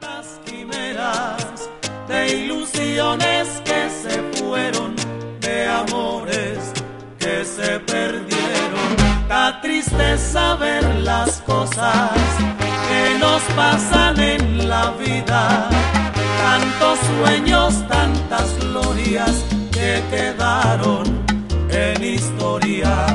Tantas quimeras de ilusiones que se fueron, de amores que se perdieron. Da tristeza ver las cosas que nos pasan en la vida, tantos sueños, tantas glorias que quedaron en historia.